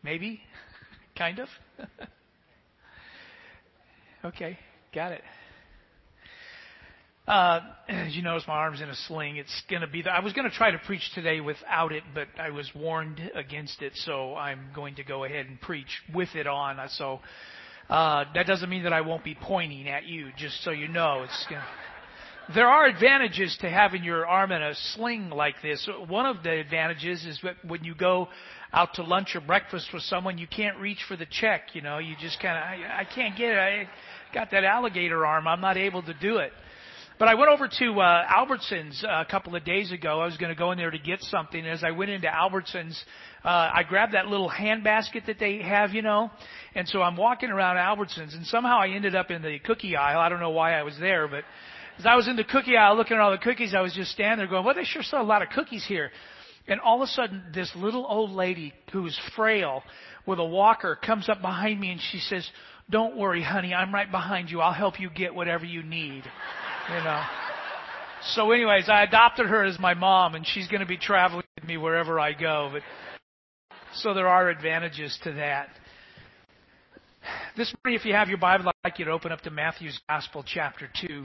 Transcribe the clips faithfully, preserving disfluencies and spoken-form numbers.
Maybe? Kind of? Okay, got it. Uh, as you notice, my arm's in a sling. It's going to be. The, I was going to try to preach today without it, but I was warned against it, so I'm going to go ahead and preach with it on. So uh, that doesn't mean that I won't be pointing at you, just so you know. It's gonna, there are advantages to having your arm in a sling like this. One of the advantages is that when you go out to lunch or breakfast with someone, you can't reach for the check. You know, you just kind of, I, I can't get it. I got that alligator arm. I'm not able to do it. But I went over to uh, Albertsons uh, a couple of days ago. I was going to go in there to get something. And as I went into Albertsons, uh, I grabbed that little hand basket that they have, you know. And so I'm walking around Albertsons, and somehow I ended up in the cookie aisle. I don't know why I was there, but as I was in the cookie aisle looking at all the cookies, I was just standing there going, well, they sure sell a lot of cookies here. And all of a sudden, this little old lady who's frail with a walker comes up behind me, and she says, don't worry, honey, I'm right behind you. I'll help you get whatever you need. You know. So anyways, I adopted her as my mom, and she's going to be traveling with me wherever I go. But so there are advantages to that. This morning, if you have your Bible, I'd like you to open up to Matthew's Gospel, chapter two.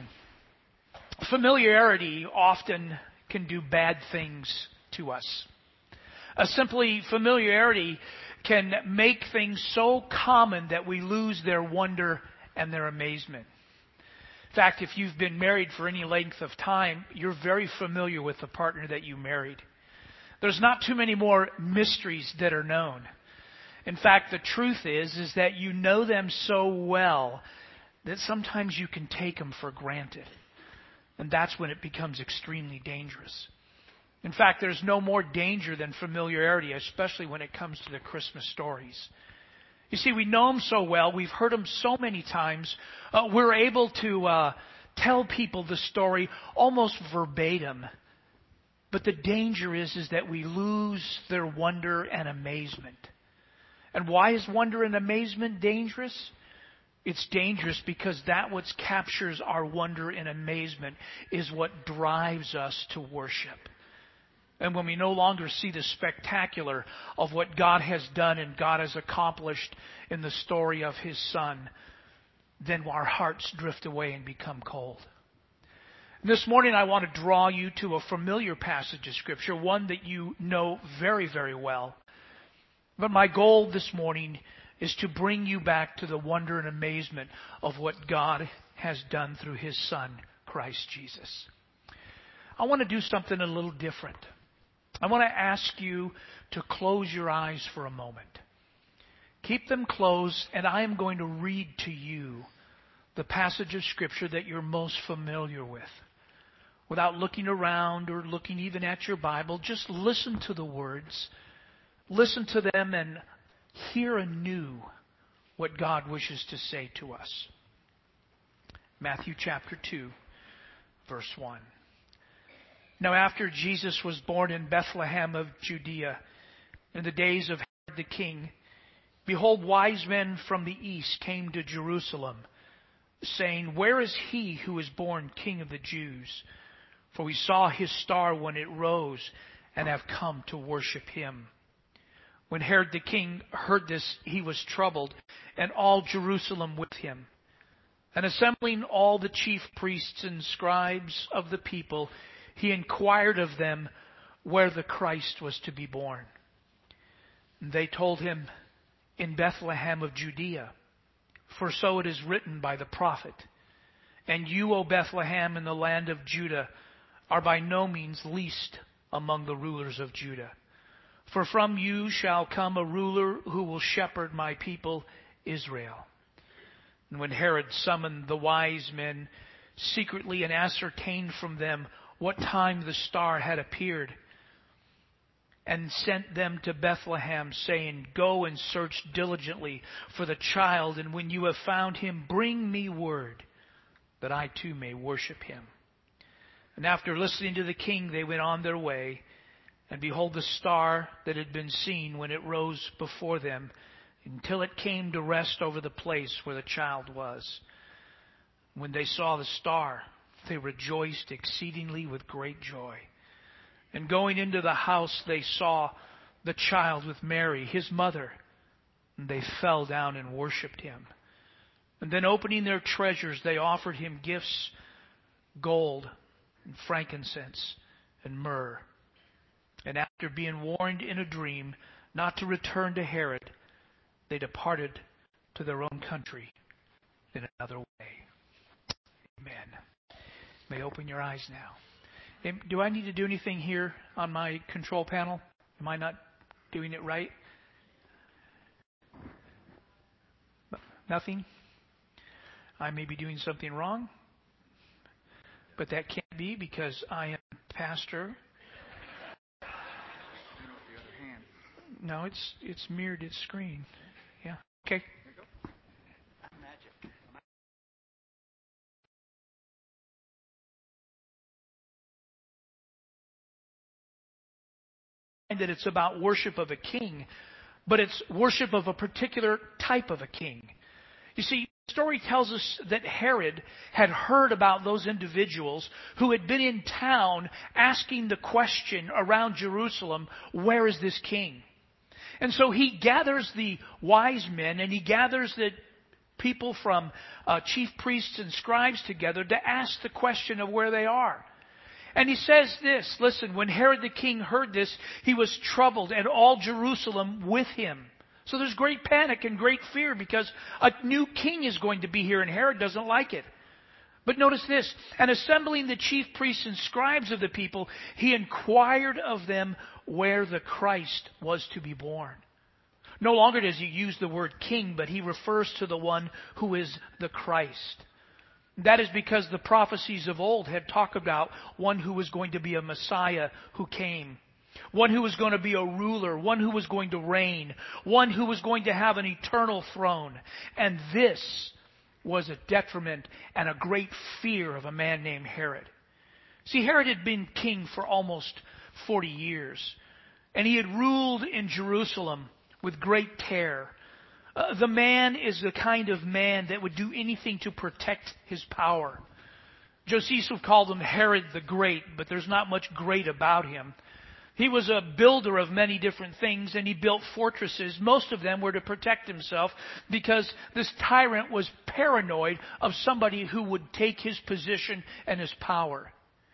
Familiarity often can do bad things to us. Uh, simply, familiarity can make things so common that we lose their wonder and their amazement. In fact, if you've been married for any length of time, you're very familiar with the partner that you married. There's not too many more mysteries that are known. In fact, the truth is, is that you know them so well that sometimes you can take them for granted. And that's when it becomes extremely dangerous. In fact, there's no more danger than familiarity, especially when it comes to the Christmas stories. You see, we know them so well. We've heard them so many times. Uh, we're able to uh, tell people the story almost verbatim. But the danger is, is that we lose their wonder and amazement. And why is wonder and amazement dangerous? It's dangerous because that what captures our wonder and amazement is what drives us to worship. And when we no longer see the spectacular of what God has done and God has accomplished in the story of His Son, then our hearts drift away and become cold. And this morning I want to draw you to a familiar passage of Scripture, one that you know very, very well. But my goal this morning is to bring you back to the wonder and amazement of what God has done through His Son, Christ Jesus. I want to do something a little different. I want to ask you to close your eyes for a moment. Keep them closed, and I am going to read to you the passage of Scripture that you're most familiar with. Without looking around or looking even at your Bible, just listen to the words. Listen to them and hear anew what God wishes to say to us. Matthew chapter two, verse one. Now after Jesus was born in Bethlehem of Judea, in the days of Herod the king, behold, wise men from the east came to Jerusalem, saying, where is he who is born King of the Jews? For we saw his star when it rose, and have come to worship him. When Herod the king heard this, he was troubled, and all Jerusalem with him. And assembling all the chief priests and scribes of the people, he inquired of them where the Christ was to be born. And they told him, in Bethlehem of Judea, for so it is written by the prophet, and you, O Bethlehem, in the land of Judah, are by no means least among the rulers of Judah. For from you shall come a ruler who will shepherd my people Israel. And when Herod summoned the wise men secretly and ascertained from them what time the star had appeared, and sent them to Bethlehem, saying, go and search diligently for the child, and when you have found him, bring me word, that I too may worship him. And after listening to the king, they went on their way. And behold, the star that had been seen when it rose before them, until it came to rest over the place where the child was. When they saw the star, they rejoiced exceedingly with great joy. And going into the house, they saw the child with Mary, his mother, And they fell down and worshipped him. And then opening their treasures, they offered him gifts, gold and frankincense and myrrh. And after being warned in a dream not to return to Herod, they departed to their own country in another way. Amen. May open your eyes now. Do I need to do anything here on my control panel? Am I not doing it right? Nothing? I may be doing something wrong, but that can't be because I am pastor. No, it's it's mirrored its screen. Yeah. Okay. Magic. And that it's about worship of a king, but it's worship of a particular type of a king. You see, the story tells us that Herod had heard about those individuals who had been in town asking the question around Jerusalem, where is this king? And so he gathers the wise men and he gathers the people from uh, chief priests and scribes together to ask the question of where they are. And he says this, listen, when Herod the king heard this, he was troubled, and all Jerusalem with him. So there's great panic and great fear because a new king is going to be here and Herod doesn't like it. But notice this, and assembling the chief priests and scribes of the people, he inquired of them where the Christ was to be born. No longer does he use the word king, but he refers to the one who is the Christ. That is because the prophecies of old had talked about one who was going to be a Messiah who came. One who was going to be a ruler, one who was going to reign, one who was going to have an eternal throne. And this was a detriment and a great fear of a man named Herod. See, Herod had been king for almost forty years, and he had ruled in Jerusalem with great terror. Uh, the man is the kind of man that would do anything to protect his power. Josephus called him Herod the Great, but there's not much great about him. He was a builder of many different things, and he built fortresses. Most of them were to protect himself because this tyrant was paranoid of somebody who would take his position and his power.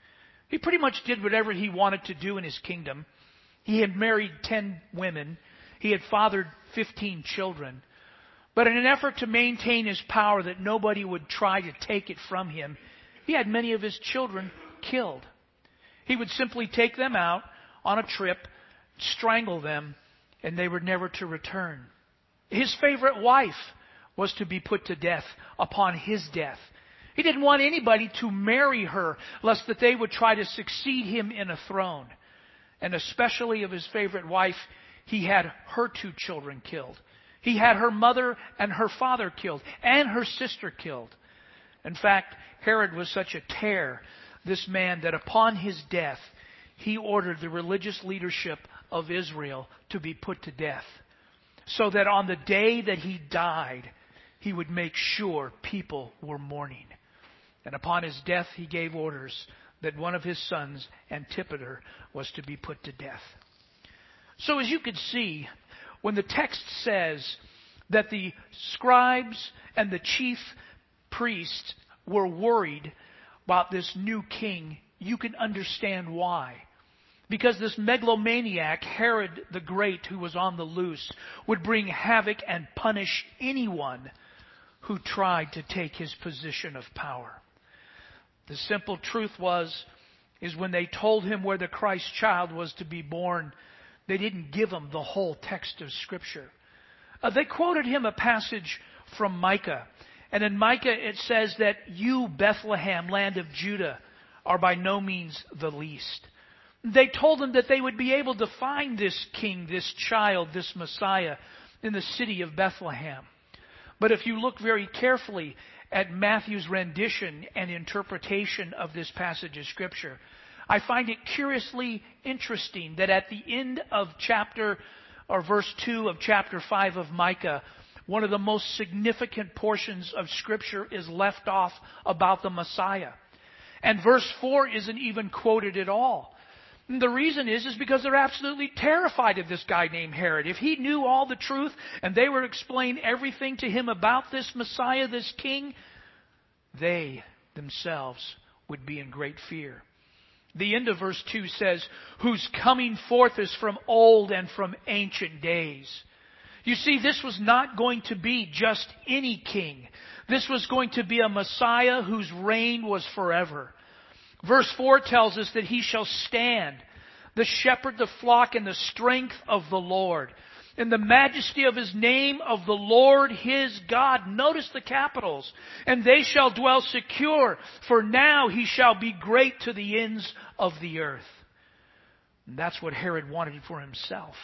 He pretty much did whatever he wanted to do in his kingdom. He had married ten women. He had fathered fifteen children. But in an effort to maintain his power that nobody would try to take it from him, he had many of his children killed. He would simply take them out on a trip, strangle them, and they were never to return. His favorite wife was to be put to death upon his death. He didn't want anybody to marry her, lest that they would try to succeed him in a throne. And especially of his favorite wife, he had her two children killed. He had her mother and her father killed, and her sister killed. In fact, Herod was such a terror, this man, that upon his death, he ordered the religious leadership of Israel to be put to death, so that on the day that he died, he would make sure people were mourning. And upon his death, he gave orders that one of his sons, Antipater, was to be put to death. So as you could see, when the text says that the scribes and the chief priests were worried about this new king, you can understand why. Because this megalomaniac, Herod the Great, who was on the loose, would bring havoc and punish anyone who tried to take his position of power. The simple truth was, is when they told him where the Christ child was to be born, they didn't give him the whole text of Scripture. Uh, they quoted him a passage from Micah. And in Micah it says that you, Bethlehem, land of Judah, are by no means the least. They told him that they would be able to find this king, this child, this Messiah in the city of Bethlehem. But if you look very carefully at Matthew's rendition and interpretation of this passage of Scripture, I find it curiously interesting that at the end of chapter, or verse two of chapter five of Micah, one of the most significant portions of Scripture is left off about the Messiah. And verse four isn't even quoted at all. And the reason is, is because they're absolutely terrified of this guy named Herod. If he knew all the truth and they were to explain everything to him about this Messiah, this king, they themselves would be in great fear. The end of verse two says, whose coming forth is from old and from ancient days. You see, this was not going to be just any king. This was going to be a Messiah whose reign was forever. Verse four tells us that he shall stand, the shepherd the flock in the strength of the Lord, in the majesty of his name of the Lord his God. Notice the capitals. And they shall dwell secure, for now he shall be great to the ends of the earth. And that's what Herod wanted for himself.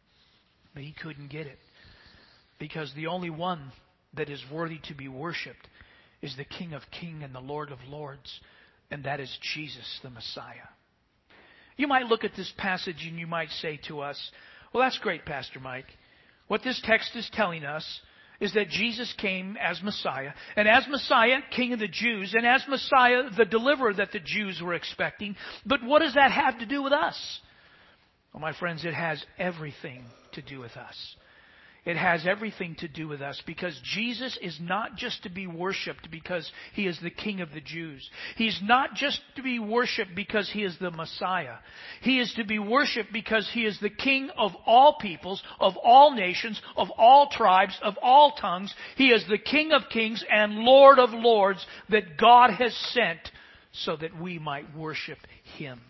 But he couldn't get it. Because the only one that is worthy to be worshipped is the King of Kings and the Lord of Lords. And that is Jesus the Messiah. You might look at this passage and you might say to us, well, that's great, Pastor Mike. What this text is telling us is that Jesus came as Messiah, and as Messiah, King of the Jews, and as Messiah, the deliverer that the Jews were expecting. But what does that have to do with us? Well, my friends, it has everything to do with us. It has everything to do with us, because Jesus is not just to be worshipped because He is the King of the Jews. He's not just to be worshipped because He is the Messiah. He is to be worshipped because He is the King of all peoples, of all nations, of all tribes, of all tongues. He is the King of Kings and Lord of Lords that God has sent so that we might worship Him.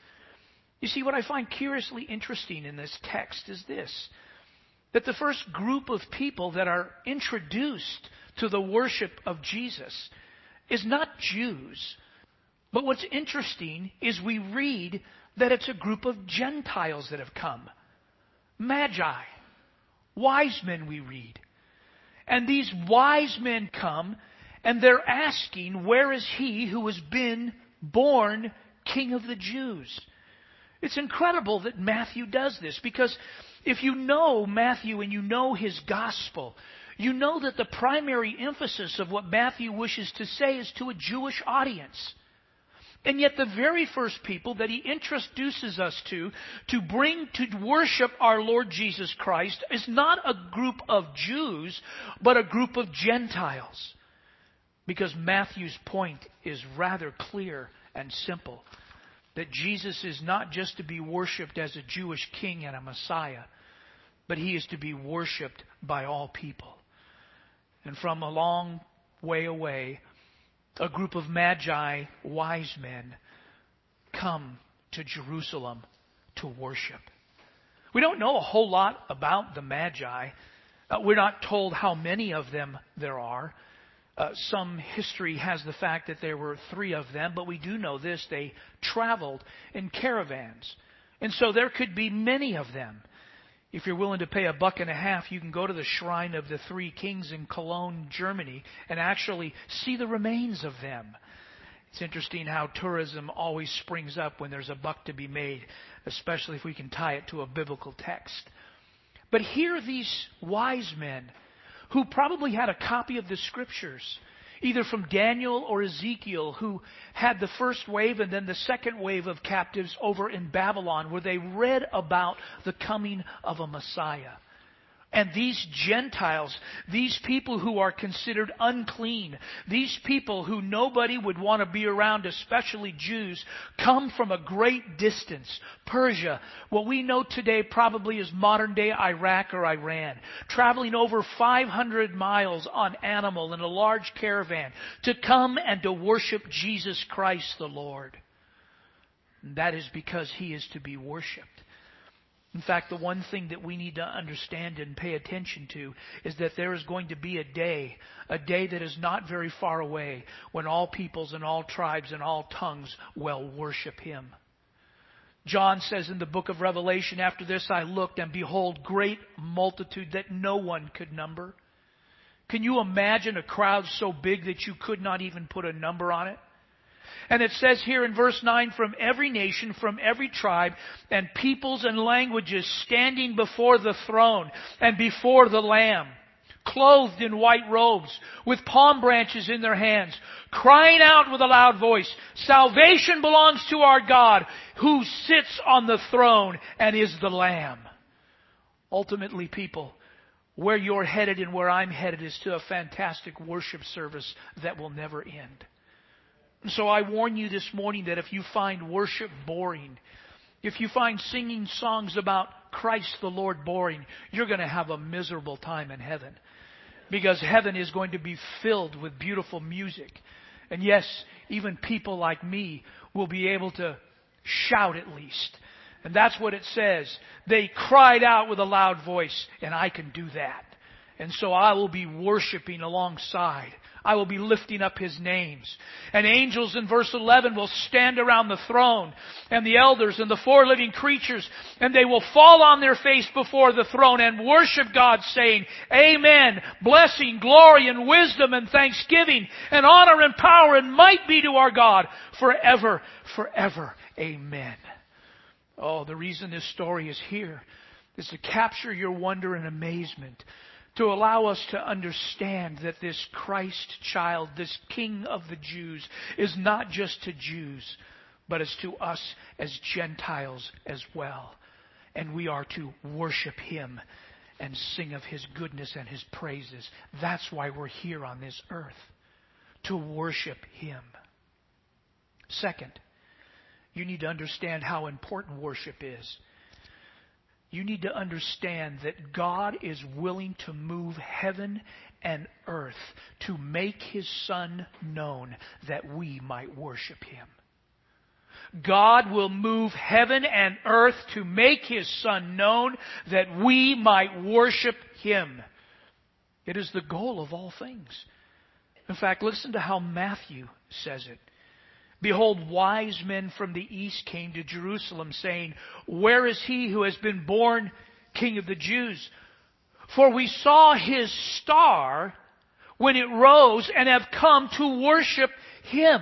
You see, what I find curiously interesting in this text is this: that the first group of people that are introduced to the worship of Jesus is not Jews. But what's interesting is we read that it's a group of Gentiles that have come. Magi, wise men, we read. And these wise men come and they're asking, where is he who has been born King of the Jews? It's incredible that Matthew does this, because if you know Matthew and you know his gospel, you know that the primary emphasis of what Matthew wishes to say is to a Jewish audience. And yet the very first people that he introduces us to, to bring to worship our Lord Jesus Christ, is not a group of Jews, but a group of Gentiles. Because Matthew's point is rather clear and simple: that Jesus is not just to be worshipped as a Jewish king and a Messiah, but He is to be worshipped by all people. And from a long way away, a group of Magi, wise men, come to Jerusalem to worship. We don't know a whole lot about the Magi. Uh, we're not told how many of them there are. Uh, some history has the fact that there were three of them, but we do know this: they traveled in caravans. And so there could be many of them. If you're willing to pay a buck and a half, you can go to the Shrine of the Three Kings in Cologne, Germany, and actually see the remains of them. It's interesting how tourism always springs up when there's a buck to be made, especially if we can tie it to a biblical text. But here these wise men, who probably had a copy of the Scriptures, either from Daniel or Ezekiel, who had the first wave and then the second wave of captives over in Babylon, where they read about the coming of a Messiah. And these Gentiles, these people who are considered unclean, these people who nobody would want to be around, especially Jews, come from a great distance. Persia, what we know today probably is modern-day Iraq or Iran, traveling over five hundred miles on animal in a large caravan to come and to worship Jesus Christ the Lord. And that is because He is to be worshipped. In fact, the one thing that we need to understand and pay attention to is that there is going to be a day, a day that is not very far away, when all peoples and all tribes and all tongues will worship Him. John says in the book of Revelation, after this I looked, and behold, great multitude that no one could number. Can you imagine a crowd so big that you could not even put a number on it? And it says here in verse nine, from every nation, from every tribe, and peoples and languages standing before the throne and before the Lamb. clothed in white robes, with palm branches in their hands, crying out with a loud voice, "Salvation belongs to our God, who sits on the throne and is the Lamb." Ultimately, people, where you're headed and where I'm headed is to a fantastic worship service that will never end. So I warn you this morning that if you find worship boring, if you find singing songs about Christ the Lord boring, you're going to have a miserable time in heaven. Because heaven is going to be filled with beautiful music. And yes, even people like me will be able to shout at least. And that's what it says. They cried out with a loud voice, and I can do that. And so I will be worshiping alongside. I will be lifting up His names. And angels in verse eleven will stand around the throne, and the elders and the four living creatures, and they will fall on their face before the throne and worship God, saying, "Amen. Blessing, glory, and wisdom, and thanksgiving, and honor, and power, and might be to our God forever, forever. Amen." Oh, the reason this story is here is to capture your wonder and amazement, to allow us to understand that this Christ child, this King of the Jews, is not just to Jews, but is to us as Gentiles as well. And we are to worship Him and sing of His goodness and His praises. That's why we're here on this earth, to worship Him. Second, you need to understand how important worship is. You need to understand that God is willing to move heaven and earth to make His Son known that we might worship Him. God will move heaven and earth to make His Son known that we might worship Him. It is the goal of all things. In fact, listen to how Matthew says it. "Behold, wise men from the east came to Jerusalem, saying, 'Where is He who has been born King of the Jews? For we saw His star when it rose and have come to worship Him.'"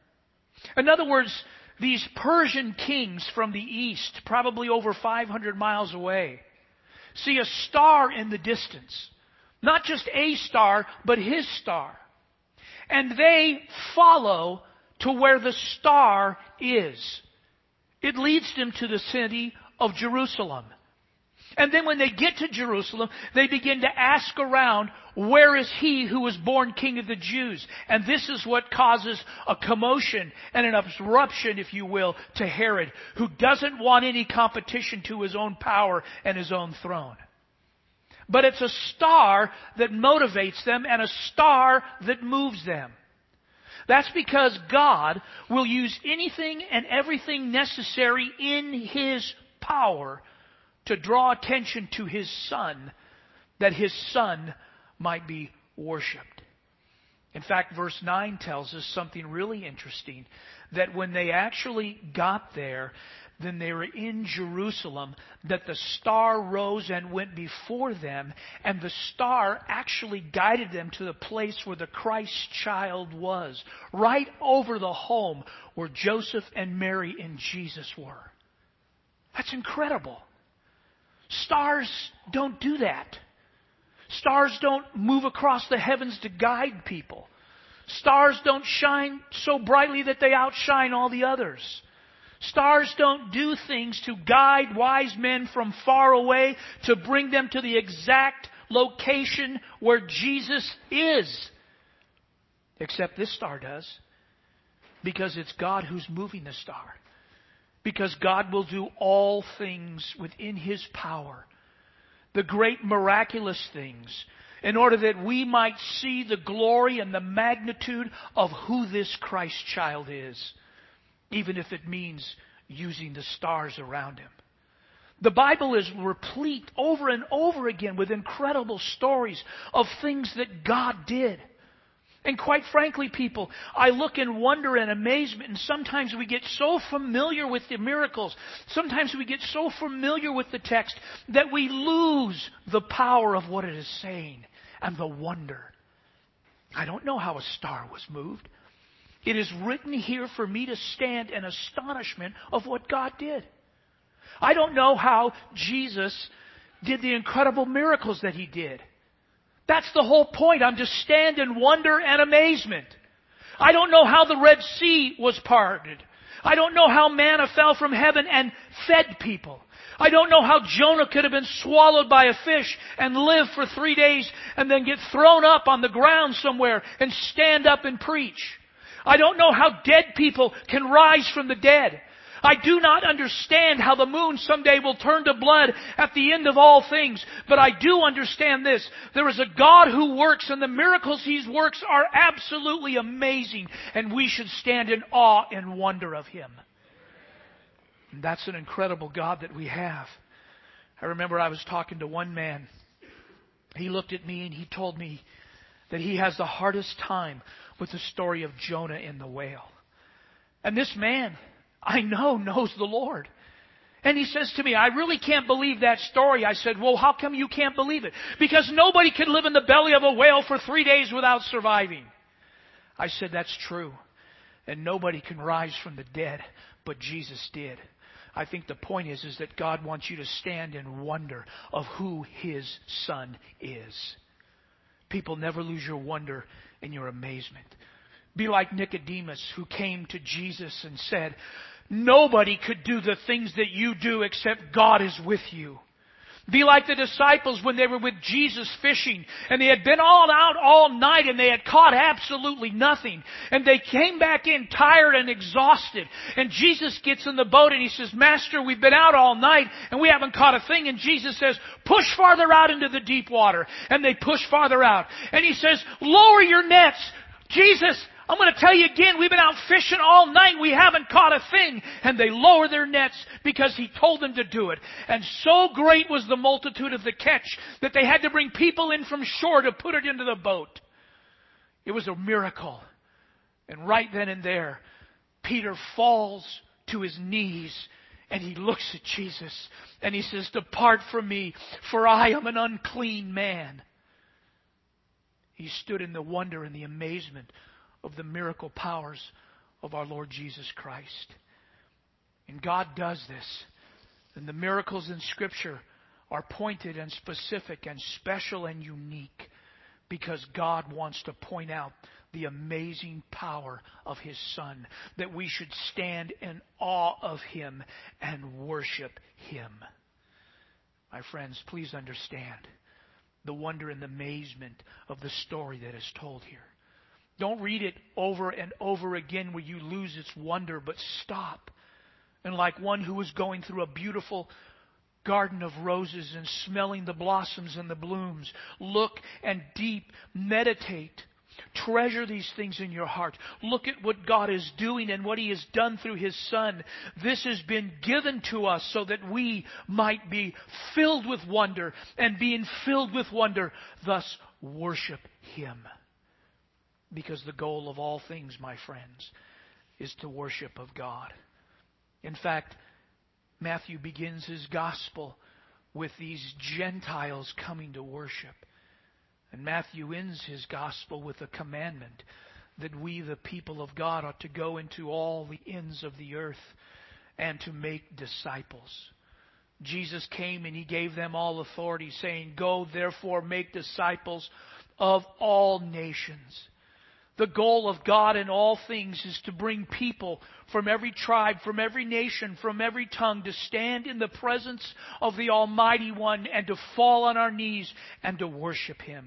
In other words, these Persian kings from the east, probably over five hundred miles away, see a star in the distance. Not just a star, but His star. And they follow to where the star is. It leads them to the city of Jerusalem. And then when they get to Jerusalem, they begin to ask around, "Where is He who was born King of the Jews?" And this is what causes a commotion and an eruption, if you will, to Herod, who doesn't want any competition to his own power and his own throne. But it's a star that motivates them and a star that moves them. That's because God will use anything and everything necessary in His power to draw attention to His Son, that His Son might be worshipped. In fact, verse nine tells us something really interesting, that when they actually got there, then they were in Jerusalem, that the star rose and went before them, and the star actually guided them to the place where the Christ child was, right over the home where Joseph and Mary and Jesus were. That's incredible. Stars don't do that. Stars don't move across the heavens to guide people. Stars don't shine so brightly that they outshine all the others. Stars don't do things to guide wise men from far away to bring them to the exact location where Jesus is. Except this star does. Because it's God who's moving the star. Because God will do all things within His power. The great miraculous things. In order that we might see the glory and the magnitude of who this Christ child is. Even if it means using the stars around Him. The Bible is replete over and over again with incredible stories of things that God did. And quite frankly, people, I look in wonder and amazement, and sometimes we get so familiar with the miracles, sometimes we get so familiar with the text that we lose the power of what it is saying and the wonder. I don't know how a star was moved. It is written here for me to stand in astonishment of what God did. I don't know how Jesus did the incredible miracles that He did. That's the whole point. I'm just stand in wonder and amazement. I don't know how the Red Sea was parted. I don't know how manna fell from heaven and fed people. I don't know how Jonah could have been swallowed by a fish and live for three days and then get thrown up on the ground somewhere and stand up and preach. I don't know how dead people can rise from the dead. I do not understand how the moon someday will turn to blood at the end of all things. But I do understand this. There is a God who works, and the miracles He works are absolutely amazing. And we should stand in awe and wonder of Him. And that's an incredible God that we have. I remember I was talking to one man. He looked at me and he told me that he has the hardest time with the story of Jonah in the whale. And this man, I know, knows the Lord. And he says to me, I really can't believe that story. I said, well, how come you can't believe it? Because nobody can live in the belly of a whale for three days without surviving. I said, that's true. And nobody can rise from the dead, but Jesus did. I think the point is, is that God wants you to stand in wonder of who His Son is. People, never lose your wonder and your amazement. Be like Nicodemus, who came to Jesus and said, nobody could do the things that you do except God is with you. Be like the disciples when they were with Jesus fishing, and they had been all out all night and they had caught absolutely nothing. And they came back in tired and exhausted. And Jesus gets in the boat and He says, Master, we've been out all night and we haven't caught a thing. And Jesus says, push farther out into the deep water. And they push farther out. And He says, lower your nets. Jesus, I'm going to tell you again, we've been out fishing all night. We haven't caught a thing. And they lower their nets because He told them to do it. And so great was the multitude of the catch that they had to bring people in from shore to put it into the boat. It was a miracle. And right then and there, Peter falls to his knees and he looks at Jesus and he says, depart from me, for I am an unclean man. He stood in the wonder and the amazement of the miracle powers of our Lord Jesus Christ. And God does this. And the miracles in Scripture are pointed and specific and special and unique because God wants to point out the amazing power of His Son, that we should stand in awe of Him and worship Him. My friends, please understand the wonder and the amazement of the story that is told here. Don't read it over and over again where you lose its wonder, but stop. And like one who was going through a beautiful garden of roses and smelling the blossoms and the blooms, look and deep, meditate. Treasure these things in your heart. Look at what God is doing and what He has done through His Son. This has been given to us so that we might be filled with wonder, and being filled with wonder, thus worship Him. Because the goal of all things, my friends, is to worship of God. In fact, Matthew begins his gospel with these Gentiles coming to worship. And Matthew ends his gospel with a commandment that we, the people of God, ought to go into all the ends of the earth and to make disciples. Jesus came and He gave them all authority, saying, go therefore make disciples of all nations. The goal of God in all things is to bring people from every tribe, from every nation, from every tongue to stand in the presence of the Almighty One and to fall on our knees and to worship Him.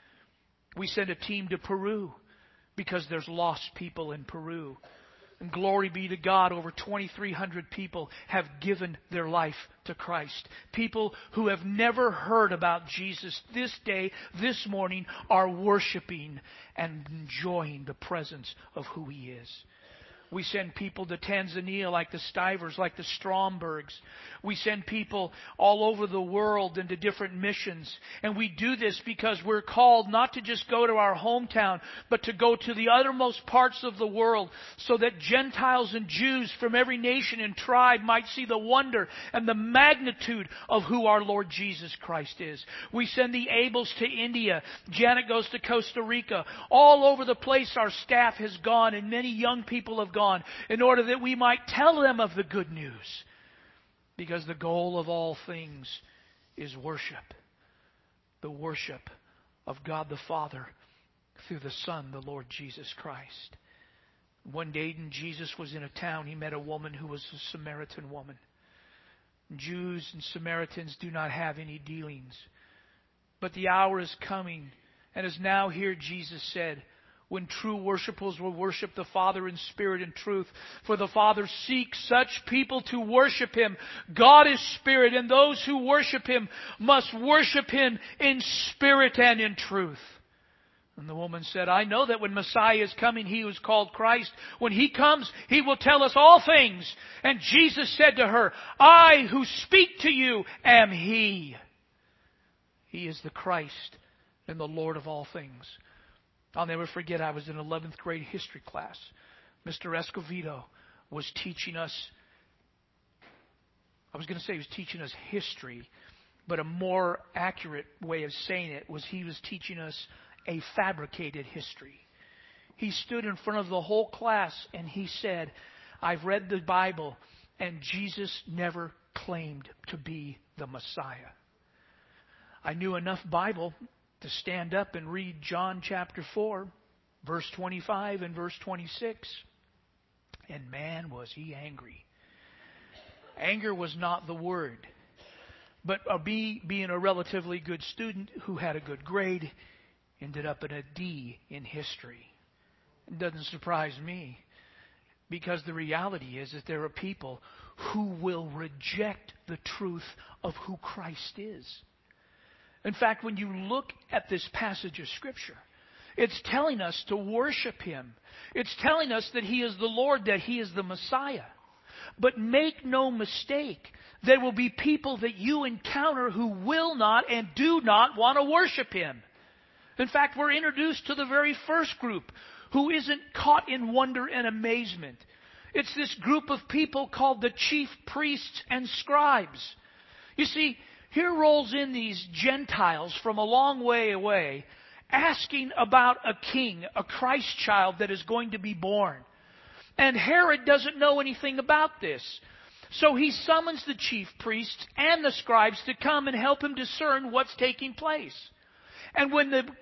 We sent a team to Peru because there's lost people in Peru. And glory be to God, over twenty-three hundred people have given their life to Christ. People who have never heard about Jesus this day, this morning, are worshiping and enjoying the presence of who He is. We send people to Tanzania like the Stivers, like the Strombergs. We send people all over the world into different missions. And we do this because we're called not to just go to our hometown, but to go to the uttermost parts of the world so that Gentiles and Jews from every nation and tribe might see the wonder and the magnitude of who our Lord Jesus Christ is. We send the Abels to India. Janet goes to Costa Rica. All over the place our staff has gone, and many young people have gone, in order that we might tell them of the good news. Because the goal of all things is worship. The worship of God the Father through the Son, the Lord Jesus Christ. One day when Jesus was in a town, he met a woman who was a Samaritan woman. Jews and Samaritans do not have any dealings. But the hour is coming, and is now here, Jesus said, when true worshipers will worship the Father in spirit and truth. For the Father seeks such people to worship Him. God is spirit, and those who worship Him must worship Him in spirit and in truth. And the woman said, I know that when Messiah is coming, He who is called Christ, when He comes, He will tell us all things. And Jesus said to her, I who speak to you am He. He is the Christ and the Lord of all things. I'll never forget, I was in eleventh grade history class. Mister Escovedo was teaching us, I was going to say he was teaching us history, but a more accurate way of saying it was he was teaching us a fabricated history. He stood in front of the whole class and he said, I've read the Bible and Jesus never claimed to be the Messiah. I knew enough Bible to stand up and read John chapter four, verse twenty-five and verse twenty-six. And man, was he angry. Anger was not the word. But me, being a relatively good student who had a good grade, ended up in a D in history. It doesn't surprise me, because the reality is that there are people who will reject the truth of who Christ is. In fact, when you look at this passage of Scripture, it's telling us to worship Him. It's telling us that He is the Lord, that He is the Messiah. But make no mistake, there will be people that you encounter who will not and do not want to worship Him. In fact, we're introduced to the very first group who isn't caught in wonder and amazement. It's this group of people called the chief priests and scribes. You see, here rolls in these Gentiles from a long way away, asking about a king, a Christ child that is going to be born. And Herod doesn't know anything about this. So he summons the chief priests and the scribes to come and help him discern what's taking place. And when the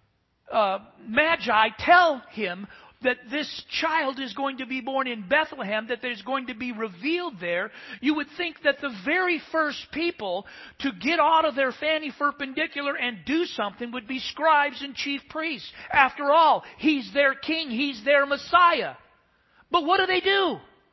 uh, Magi tell him that this child is going to be born in Bethlehem, that there's going to be revealed there, you would think that the very first people to get out of their fanny perpendicular and do something would be scribes and chief priests. After all, He's their king, He's their Messiah. But what do they do?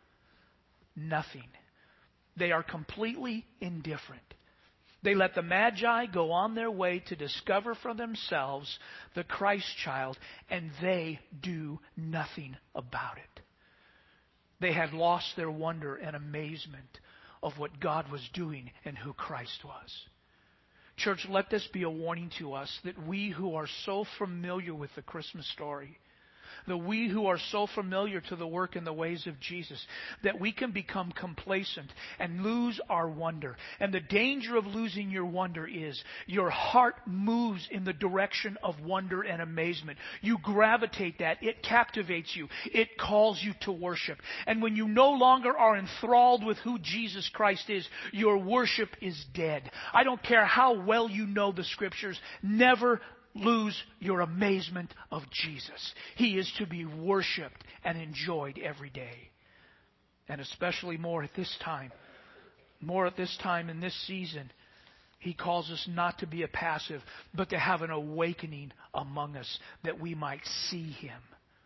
Nothing. They are completely indifferent. They let the Magi go on their way to discover for themselves the Christ child, and they do nothing about it. They had lost their wonder and amazement of what God was doing and who Christ was. Church, let this be a warning to us that we who are so familiar with the Christmas story, that we who are so familiar to the work and the ways of Jesus, that we can become complacent and lose our wonder. And the danger of losing your wonder is your heart moves in the direction of wonder and amazement. You gravitate that. It captivates you. It calls you to worship. And when you no longer are enthralled with who Jesus Christ is, your worship is dead. I don't care how well you know the Scriptures. Never lose your amazement of Jesus. He is to be worshipped and enjoyed every day. And especially more at this time. More at this time in this season. He calls us not to be a passive, but to have an awakening among us that we might see Him.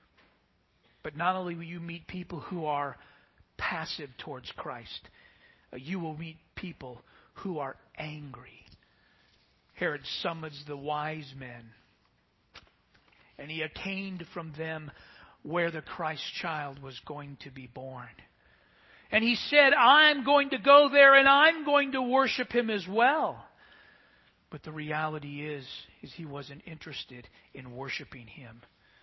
But not only will you meet people who are passive towards Christ, you will meet people who are angry. Herod summons the wise men, and he attained from them where the Christ child was going to be born. And he said, I'm going to go there and I'm going to worship Him as well. But the reality is, is he wasn't interested in worshiping Him.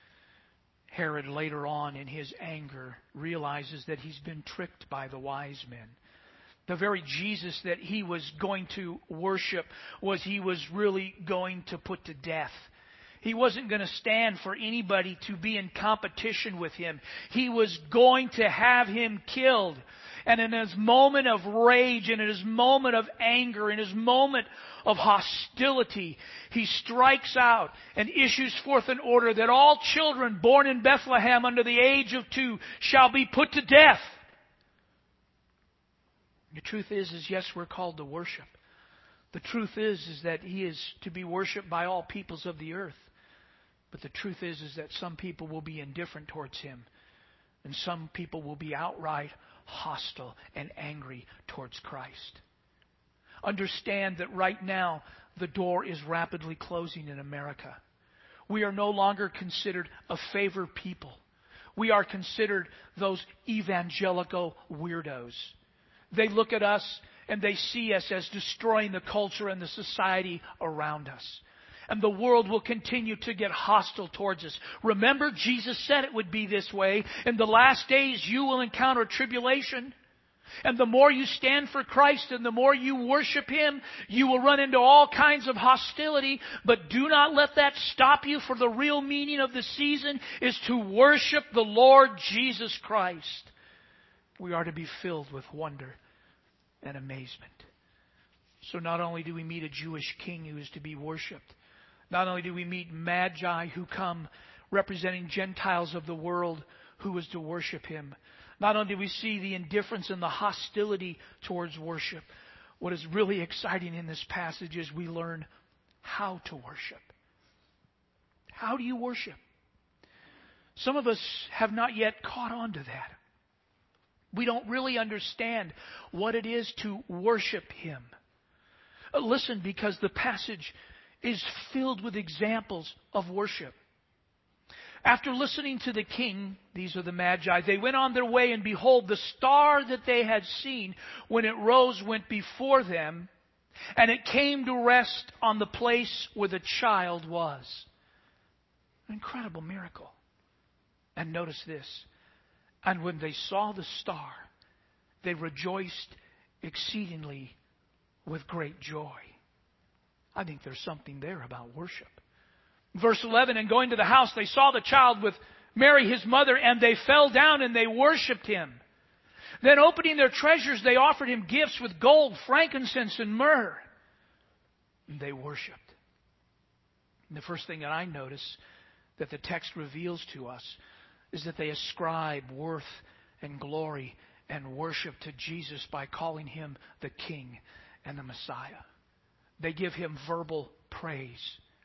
Herod later on in his anger realizes that he's been tricked by the wise men. The very Jesus that he was going to worship was he was really going to put to death. He wasn't going to stand for anybody to be in competition with Him. He was going to have Him killed. And in his moment of rage, and in his moment of anger, in his moment of hostility, he strikes out and issues forth an order that all children born in Bethlehem under the age of two shall be put to death. The truth is, is yes, we're called to worship. The truth is, is that He is to be worshipped by all peoples of the earth. But the truth is, is that some people will be indifferent towards Him. And some people will be outright hostile and angry towards Christ. Understand that right now, the door is rapidly closing in America. We are no longer considered a favored people. We are considered those evangelical weirdos. They look at us and they see us as destroying the culture and the society around us. And the world will continue to get hostile towards us. Remember, Jesus said it would be this way. In the last days, you will encounter tribulation. And the more you stand for Christ and the more you worship Him, you will run into all kinds of hostility. But do not let that stop you, for the real meaning of the season is to worship the Lord Jesus Christ. We are to be filled with wonder and amazement. So not only do we meet a Jewish king who is to be worshipped, not only do we meet magi who come representing Gentiles of the world who is to worship Him, not only do we see the indifference and the hostility towards worship, what is really exciting in this passage is we learn how to worship. How do you worship? Some of us have not yet caught on to that. We don't really understand what it is to worship Him. Listen, because the passage is filled with examples of worship. After listening to the king, these are the magi, they went on their way, and behold, the star that they had seen when it rose went before them, and it came to rest on the place where the child was. An incredible miracle. And notice this. And when they saw the star, they rejoiced exceedingly with great joy. I think there's something there about worship. Verse eleven, and going to the house, they saw the child with Mary his mother, and they fell down and they worshipped Him. Then opening their treasures, they offered Him gifts with gold, frankincense, and myrrh. And they worshipped. And the first thing that I notice that the text reveals to us is that they ascribe worth and glory and worship to Jesus by calling Him the King and the Messiah. They give Him verbal praise.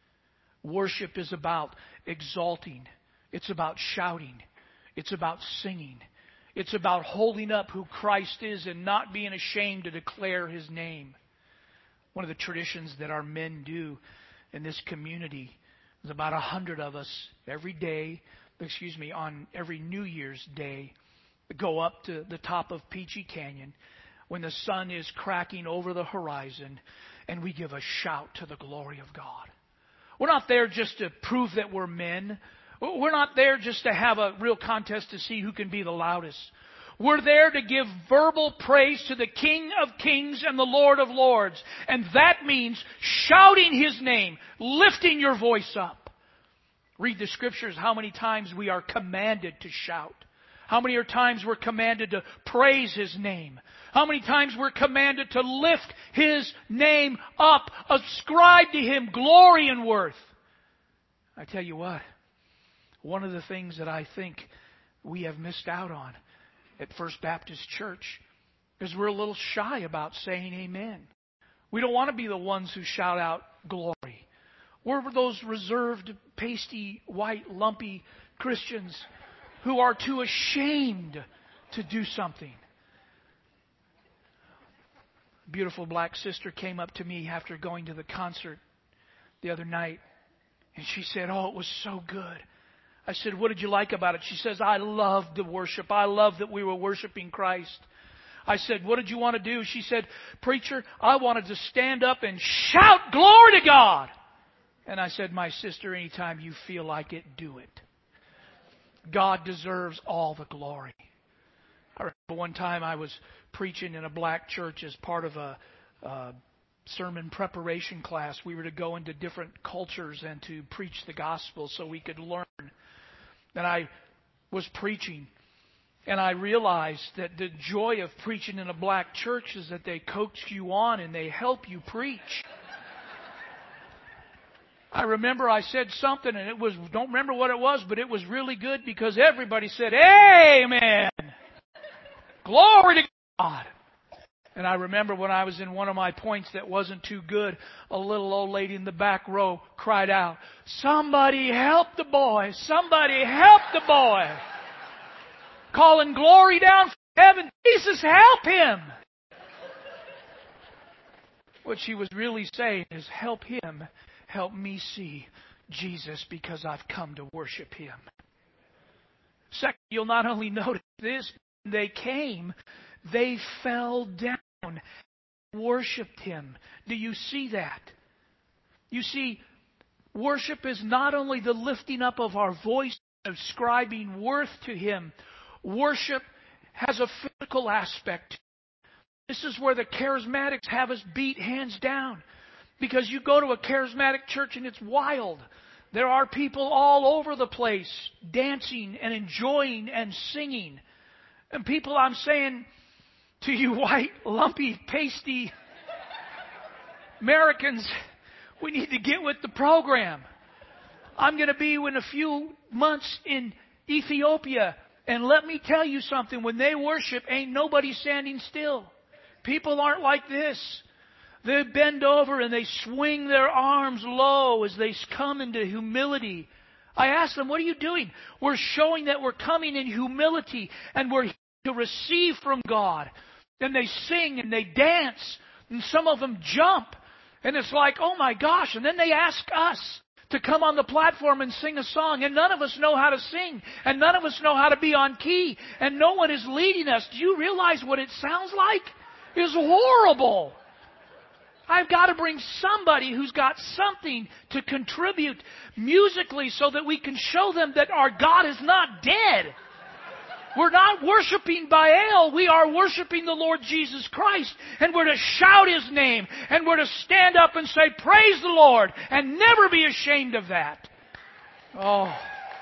Worship is about exalting. It's about shouting. It's about singing. It's about holding up who Christ is and not being ashamed to declare His name. One of the traditions that our men do in this community is about a hundred of us every day, excuse me, on every New Year's Day, go up to the top of Peachy Canyon when the sun is cracking over the horizon, and we give a shout to the glory of God. We're not there just to prove that we're men. We're not there just to have a real contest to see who can be the loudest. We're there to give verbal praise to the King of Kings and the Lord of Lords. And that means shouting His name, lifting your voice up. Read the Scriptures, how many times we are commanded to shout. How many times we're commanded to praise His name. How many times we're commanded to lift His name up, ascribe to Him glory and worth. I tell you what, one of the things that I think we have missed out on at First Baptist Church is we're a little shy about saying amen. We don't want to be the ones who shout out glory. We're those reserved, pasty, white, lumpy Christians who are too ashamed to do something. A beautiful black sister came up to me after going to the concert the other night, and she said, "Oh, it was so good." I said, "What did you like about it?" She says, "I loved the worship. I loved that we were worshiping Christ." I said, "What did you want to do?" She said, "Preacher, I wanted to stand up and shout glory to God." And I said, "My sister, anytime you feel like it, do it. God deserves all the glory." I remember one time I was preaching in a black church as part of a, a sermon preparation class. We were to go into different cultures and to preach the gospel so we could learn. And I was preaching, And I realized that the joy of preaching in a black church is that they coach you on and they help you preach. I remember I said something, and it was, don't remember what it was, but it was really good because everybody said, Amen. Glory to God. And I remember when I was in one of my points that wasn't too good, a little old lady in the back row cried out, somebody help the boy. Somebody help the boy. Calling glory down from heaven. Jesus, help him. What she was really saying is, help him. Help me see Jesus because I've come to worship Him. Second, you'll not only notice this, they came, they fell down and worshipped Him. Do you see that? You see, worship is not only the lifting up of our voice, ascribing worth to Him. Worship has a physical aspect. This is where the charismatics have us beat hands down. Because you go to a charismatic church and it's wild. There are people all over the place dancing and enjoying and singing. And people, I'm saying to you white, lumpy, pasty Americans, we need to get with the program. I'm going to be in a few months in Ethiopia. And let me tell you something. When they worship, ain't nobody standing still. People aren't like this. They bend over and they swing their arms low as they come into humility. I asked them, what are you doing? We're showing that we're coming in humility and we're here to receive from God. And they sing and they dance and some of them jump. And it's like, oh my gosh. And then they ask us to come on the platform and sing a song. And none of us know how to sing. And none of us know how to be on key. And no one is leading us. Do you realize what it sounds like? It's horrible. I've got to bring somebody who's got something to contribute musically so that we can show them that our God is not dead. We're not worshiping Baal. We are worshiping the Lord Jesus Christ. And we're to shout His name. And we're to stand up and say, praise the Lord. And never be ashamed of that. Oh.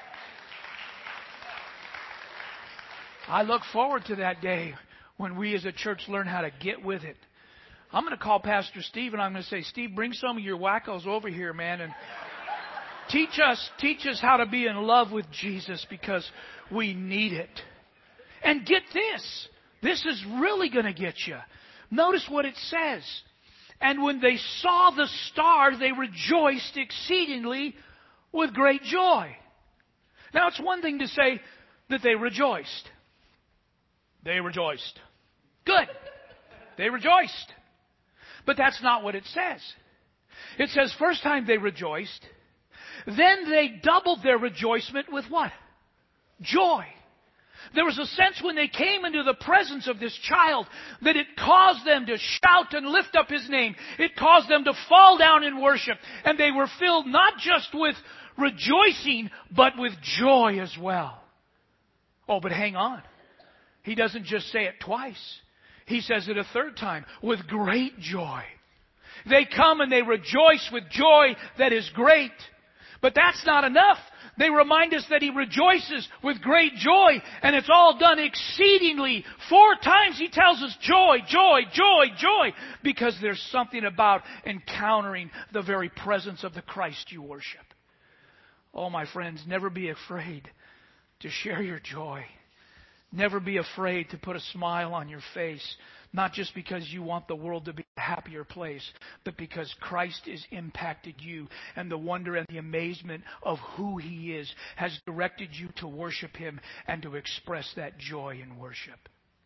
I look forward to that day when we as a church learn how to get with it. I'm going to call Pastor Steve and I'm going to say, Steve, bring some of your wackos over here, man, and teach us, teach us how to be in love with Jesus because we need it. And get this. This is really going to get you. Notice what it says. And when they saw the star, they rejoiced exceedingly with great joy. Now, it's one thing to say that they rejoiced. They rejoiced. Good. They rejoiced. But that's not what it says. It says first time they rejoiced. Then they doubled their rejoicement with what? Joy. There was a sense when they came into the presence of this child that it caused them to shout and lift up His name. It caused them to fall down in worship. And they were filled not just with rejoicing, but with joy as well. Oh, but hang on. He doesn't just say it twice. He says it a third time, with great joy. They come and they rejoice with joy that is great. But that's not enough. They remind us that He rejoices with great joy, and it's all done exceedingly. Four times He tells us joy, joy, joy, joy, because there's something about encountering the very presence of the Christ you worship. Oh, my friends, never be afraid to share your joy. Never be afraid to put a smile on your face, not just because you want the world to be a happier place, but because Christ has impacted you, and the wonder and the amazement of who He is has directed you to worship Him and to express that joy in worship.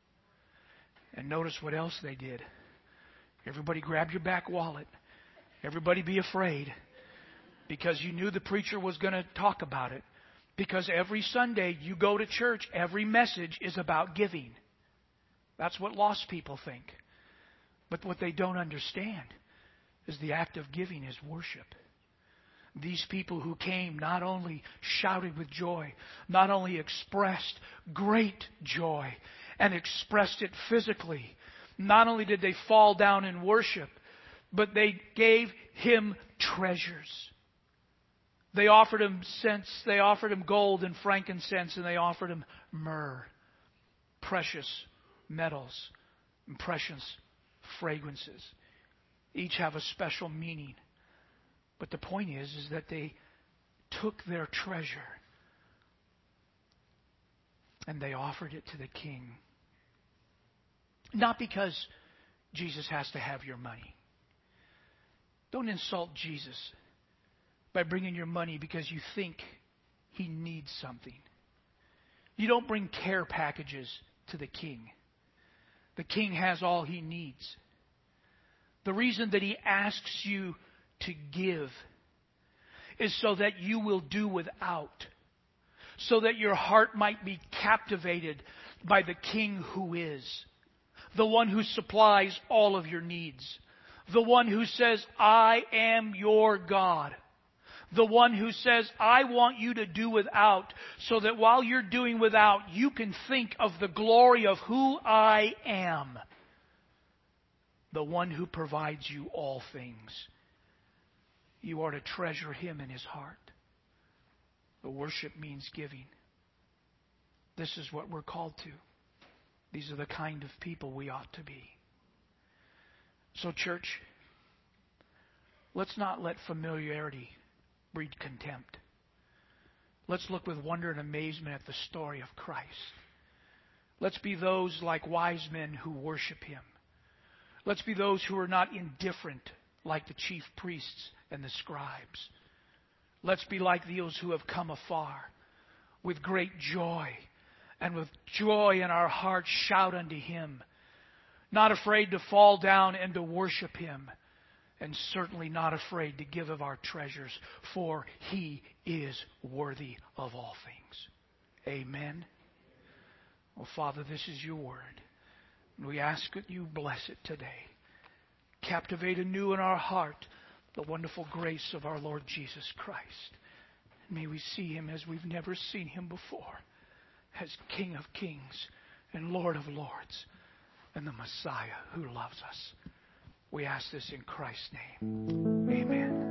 And notice what else they did. Everybody grab your back wallet. Everybody be afraid, because you knew the preacher was going to talk about it. Because every Sunday you go to church, every message is about giving. That's what lost people think. But what they don't understand is the act of giving is worship. These people who came not only shouted with joy, not only expressed great joy and expressed it physically. Not only did they fall down in worship, but they gave Him treasures. They offered Him scents, they offered Him gold and frankincense, and they offered Him myrrh. precious metals and precious fragrances. Each have a special meaning. But the point is, is that they took their treasure and they offered it to the king. Not because Jesus has to have your money. Don't insult Jesus by bringing your money because you think he needs something. You don't bring care packages to the king. The king has all he needs. The reason that he asks you to give is so that you will do without, so that your heart might be captivated by the King who is, the one who supplies all of your needs, the one who says, I am your God, the one who says, I want you to do without, so that while you're doing without, you can think of the glory of who I am, the one who provides you all things. You are to treasure him in his heart. The worship means giving. This is what we're called to. These are the kind of people we ought to be. So, church, let's not let familiarity breed contempt. Let's look with wonder and amazement at the story of Christ. Let's be those like wise men who worship him. Let's be those who are not indifferent like the chief priests and the scribes. Let's be like those who have come afar with great joy, and with joy in our hearts shout unto him, not afraid to fall down and to worship him, and certainly not afraid to give of our treasures, for he is worthy of all things. Amen. Well, Father, this is your word, and we ask that you bless it today. Captivate anew in our heart the wonderful grace of our Lord Jesus Christ. May we see him as we've never seen him before, as King of kings and Lord of lords, and the Messiah who loves us. We ask this in Christ's name. Amen.